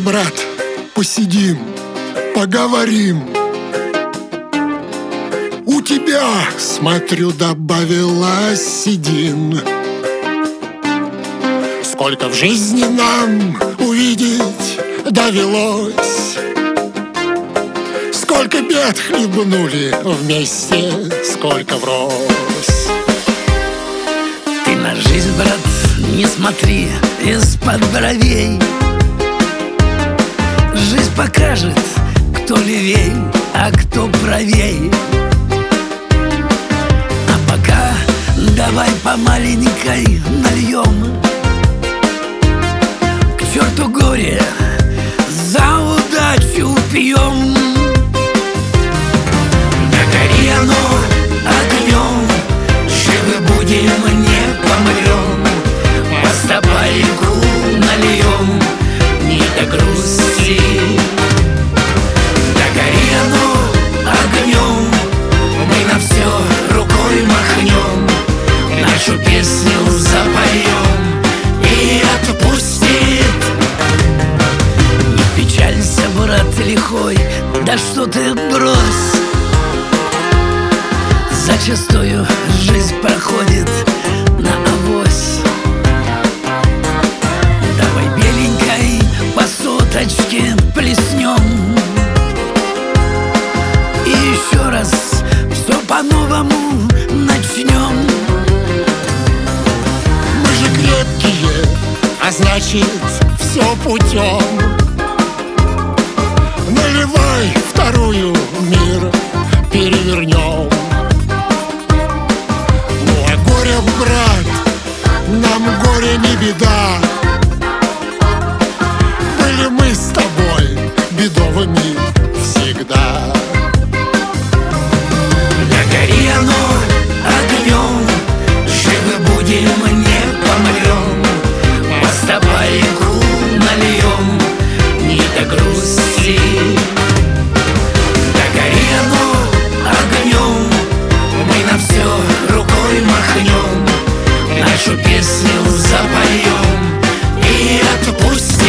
брат, посидим, поговорим. У тебя, смотрю, добавилась седин. Сколько в жизни нам увидеть довелось, сколько бед хлебнули вместе, сколько врозь. Ты на жизнь, брат, не смотри из-под бровей. Жизнь покажет, кто левей, а кто правей. А пока давай по маленькой нальем. К черту горе, за удачу пьем. Да гори оно огнем, живы будем, не помрем. По стопарику нальем, не до грусти. Да гори оно огнем, мы на все рукой махнем, нашу песню запоем и отпустит. Не печалься, брат лихой, да что ты брось. Зачастую жизнь проходит на авось. Давай беленькой по соточке плеснем. И еще раз все по-новому начнем. Мы же крепкие, а значит, все путем. Наливай вторую, мир перевернем. Ну а горе, брат, нам горе не беда. Были мы с тобой бедовыми всегда. Да гори оно огнем, живы будем, не помрем. По стопарику нальем, не до грусти. Да гори оно огнем, мы на все рукой махнем, нашу песню запоем и отпустит.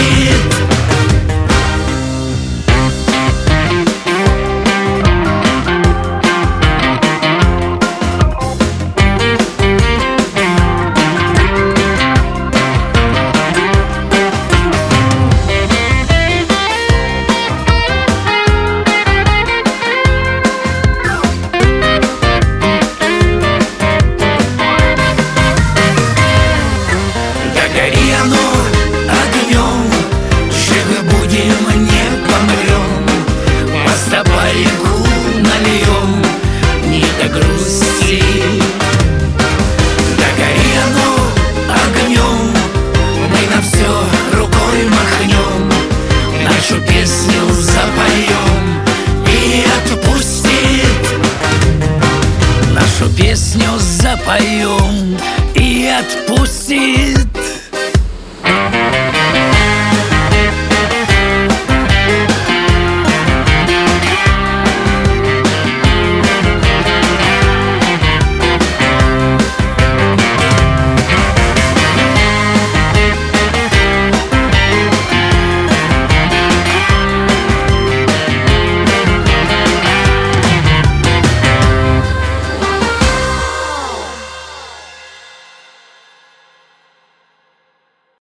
Нашу песню запоем и отпустит. Нашу песню запоем